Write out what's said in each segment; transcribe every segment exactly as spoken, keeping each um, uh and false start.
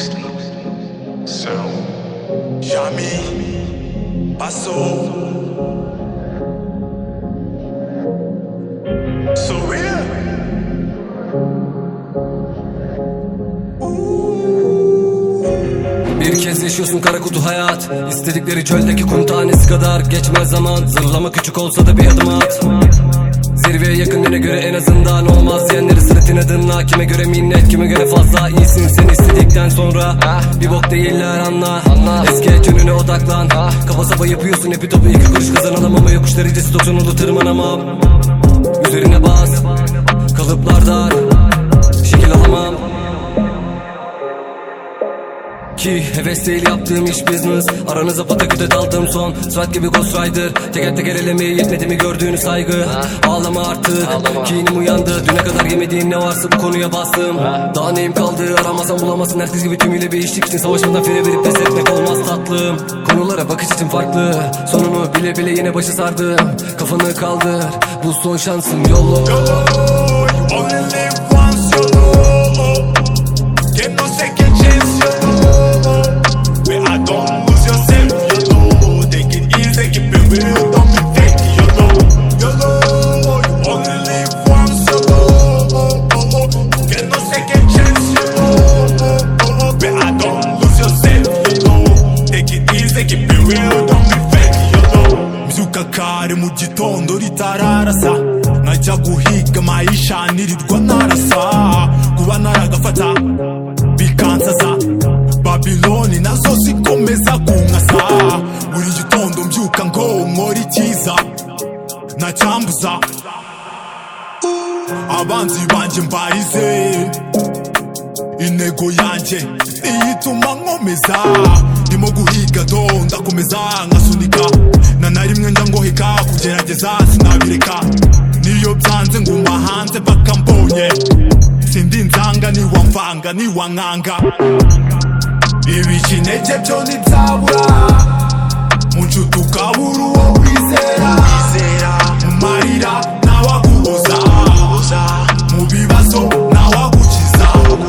sleep. So, Jami, passou. Surreal. Bir kez yaşıyorsun kara kutu hayat. İstedikleri çöldeki kum tanesi kadar. Geçmez zaman, zırlama küçük olsa da bir adım at. Zirveye yakınlarına göre en azından olmaz diyenleri sırtın adına. Kime göre minnet, kime göre fazla iyisin sen istedikten sonra. Bir bok değiller anla, eski yönüne odaklan. Kafa sapa yapıyorsun hepi topu iki kuruş kazanalım ama yokuşları ciddi doksan oldu tırmanamam. Üzerine bas, kalıplar dar, şekil alamam. Ki heves değil yaptığım iş business. Aranıza pataküte daldım son Swat gibi Ghost Rider. Teker teker elemeye yetmedi mi gördüğünü saygı. Ağlama artık, kinim uyandı. Düne kadar yemediğim ne varsa bu konuya bastım. Daha neyim kaldı aramasan bulamazsın. Herkes gibi tümüyle bir içlik için savaşmadan fire verip pes etmek olmaz tatlım. Konulara bakış için farklı. Sonunu bile bile yine başı sardım. Kafanı kaldır, bu son şansın yolu. Kare mu gitondo ritararasa nkajya guhiga maisha nirirwa narasa kuba naragafata bikansaza Babiloni nazo zikomeza kunkasa buri gitondo mbyuka ngo nkora icyiza ntacyambuza abanzi banjye mbarize intego yanjye iyituma nkomeza ndimo guhiga do ndakomeza nkasunika na na rimwe njya ngoheka kugerageza sinabireka niyo byanze nguma hanze paka mbonye sindi nzanga niwamvanga niwankanga ibikinege byo ntibyabura mu nshuti ukabura uwo wizera mu marira ntawaguhoza mu bibazo ntawagukiza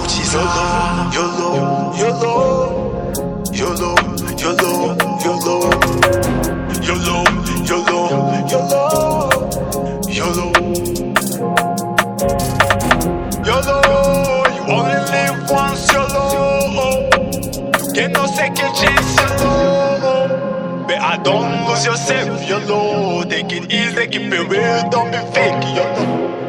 YOLO YOLO YOLO YOLO YOLO YOLO YOLO YOLO YOLO YOLO You only live once YOLO You get no second chance YOLO But don't lose yourself YOLO Take it easy, keep it real, don't be fake YOLO